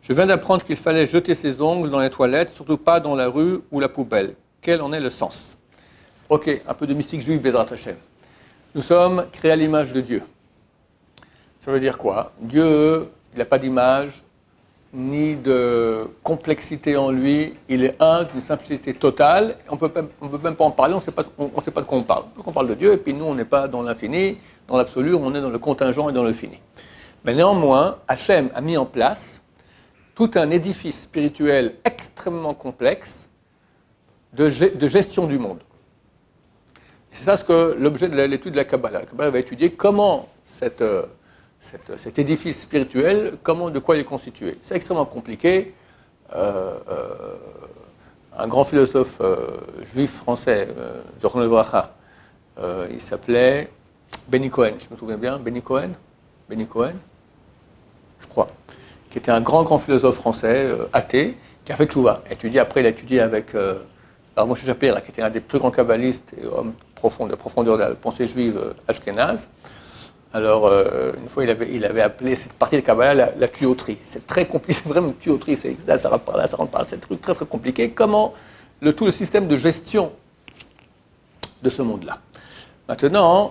Je viens d'apprendre qu'il fallait jeter ses ongles dans les toilettes, surtout pas dans la rue ou la poubelle. Quel en est le sens? Ok, un peu de mystique juif, Bezrat Hashem. Nous sommes créés à l'image de Dieu. Ça veut dire quoi? Dieu, il n'a pas d'image, ni de complexité en lui. Il est un, d'une simplicité totale. On peut même pas en parler, on ne sait pas de quoi on parle. On parle de Dieu, et puis nous, on n'est pas dans l'infini, dans l'absolu, on est dans le contingent et dans le fini. Mais néanmoins, Hachem a mis en place tout un édifice spirituel extrêmement complexe de gestion du monde. C'est ça ce que l'objet de l'étude de la Kabbalah. La Kabbalah va étudier comment cet édifice spirituel, de quoi il est constitué. C'est extrêmement compliqué. Un grand philosophe juif français, Zohar Levracha, il s'appelait Benny Cohen, je me souviens bien, Benny Cohen, je crois, qui était un grand philosophe français, athée, qui a fait tchouva. Après, il a étudié avec Moshe Shapira, qui était un des plus grands kabbalistes et homme de profondeur de la pensée juive ashkénaze. Alors, une fois, il avait appelé cette partie de Kabbalah la tuyauterie. C'est très compliqué, c'est vraiment une tuyauterie. Ça rentre par là, ça rentre par là. C'est un truc très compliqué. Comment tout le système de gestion de ce monde-là. Maintenant,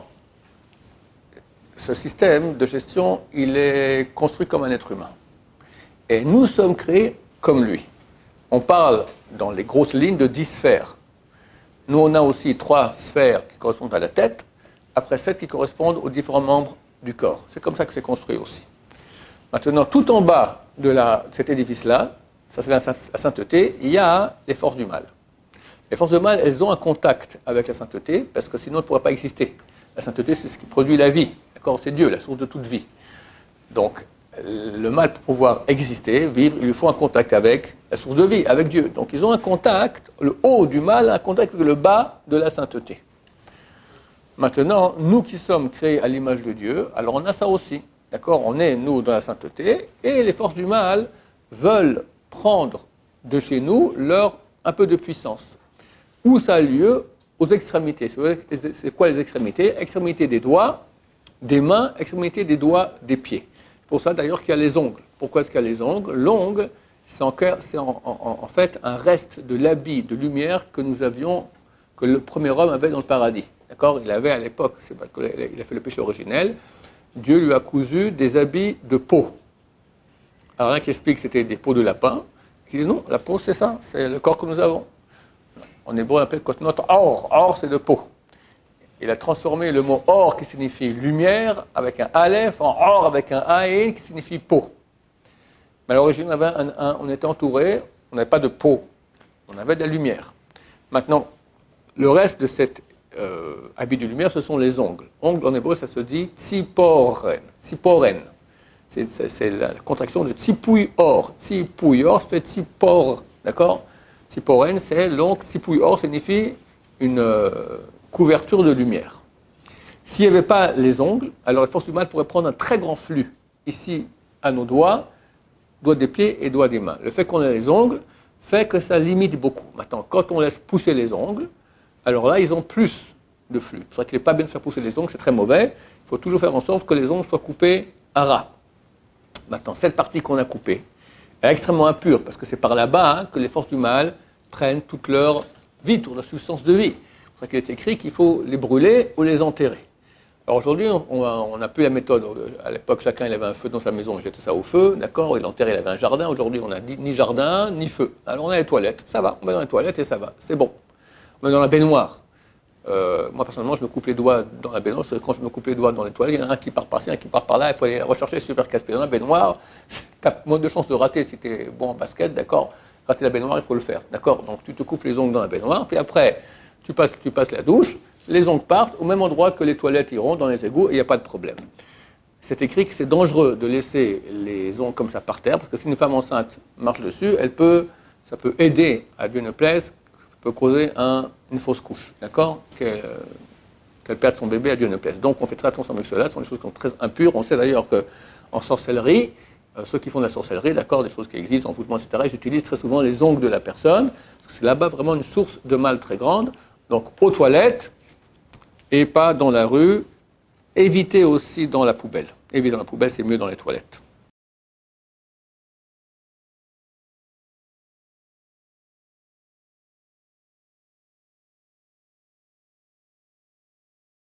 ce système de gestion, il est construit comme un être humain. Et nous sommes créés comme lui. On parle, dans les grosses lignes, de 10 sphères. Nous, on a aussi 3 sphères qui correspondent à la tête, après 7 qui correspondent aux différents membres du corps. C'est comme ça que c'est construit aussi. Maintenant, tout en bas de cet édifice-là, ça c'est la sainteté, il y a les forces du mal. Les forces du mal, elles ont un contact avec la sainteté, parce que sinon, elles ne pourraient pas exister. La sainteté, c'est ce qui produit la vie. D'accord? C'est Dieu, la source de toute vie. Donc, le mal, pour pouvoir exister, vivre, il lui faut un contact avec la source de vie, avec Dieu. Donc, ils ont un contact, le haut du mal a un contact avec le bas de la sainteté. Maintenant, nous qui sommes créés à l'image de Dieu, alors on a ça aussi. D'accord? On est, nous, dans la sainteté, et les forces du mal veulent prendre de chez nous un peu de puissance. Où ça a lieu? Aux extrémités. C'est quoi les extrémités? Extrémités des doigts, des mains, extrémités des doigts, des pieds. C'est pour ça d'ailleurs qu'il y a les ongles. Pourquoi est-ce qu'il y a les ongles? L'ongle, c'est en fait un reste de l'habit de lumière que le premier homme avait dans le paradis. D'accord? Il avait à l'époque, c'est parce qu'il a fait le péché originel, Dieu lui a cousu des habits de peau. Alors un qui explique que c'était des peaux de lapin, qui dit non, la peau c'est ça, c'est le corps que nous avons. En hébreu on appelle kotnot or, or c'est de peau. Il a transformé le mot or qui signifie lumière avec un aleph en or avec un aïn qui signifie peau. Mais à l'origine on était entouré, on n'avait pas de peau, on avait de la lumière. Maintenant, le reste de cet habit de lumière, ce sont les ongles. Ongles en hébreu, ça se dit tziporen. Tziporen. C'est la contraction de tzipouy or. Tzipouy or, ça fait tzipor. D'accord? Tziporen, c'est donc tzipouy or signifie une couverture de lumière. S'il n'y avait pas les ongles, alors les forces du mal pourraient prendre un très grand flux ici à nos doigts des pieds et doigts des mains. Le fait qu'on ait les ongles fait que ça limite beaucoup. Maintenant, quand on laisse pousser les ongles, alors là, ils ont plus de flux. C'est vrai qu'il n'est pas bien de faire pousser les ongles, c'est très mauvais. Il faut toujours faire en sorte que les ongles soient coupés à ras. Maintenant, cette partie qu'on a coupée, elle est extrêmement impure, parce que c'est par là-bas que les forces du mal prennent toute leur vie, toute leur substance de vie. C'est pour ça qu'il est écrit qu'il faut les brûler ou les enterrer. Alors aujourd'hui, on n'a plus la méthode. À l'époque, chacun il avait un feu dans sa maison, il jetait ça au feu, d'accord? Il enterrait, il avait un jardin. Aujourd'hui, on n'a ni jardin, ni feu. Alors on a les toilettes, ça va, on va dans les toilettes et ça va, c'est bon. On est dans la baignoire. Moi, personnellement, je me coupe les doigts dans la baignoire, parce que quand je me coupe les doigts dans les toilettes, il y en a un qui part par-ci, un qui part par-là, il faut aller rechercher super casse-pied. Dans la baignoire, tu as moins de chances de rater si tu es bon en basket, d'accord? Rater la baignoire, il faut le faire, d'accord? Donc tu te coupes les ongles dans la baignoire, puis après, tu passes la douche, les ongles partent au même endroit que les toilettes iront, dans les égouts, et il n'y a pas de problème. C'est écrit que c'est dangereux de laisser les ongles comme ça par terre, parce que si une femme enceinte marche dessus, ça peut aider, à Dieu ne plaise, peut causer une fausse couche, d'accord? Qu'elle perde son bébé, à Dieu ne plaise. Donc on fait très attention avec cela, ce sont des choses qui sont très impures. On sait d'ailleurs qu'en sorcellerie, ceux qui font de la sorcellerie, d'accord, des choses qui existent, envoûtement, etc., ils utilisent très souvent les ongles de la personne, parce que c'est là-bas vraiment une source de mal très grande. Donc aux toilettes, et pas dans la rue. Évitez aussi dans la poubelle. Évitez dans la poubelle, c'est mieux dans les toilettes.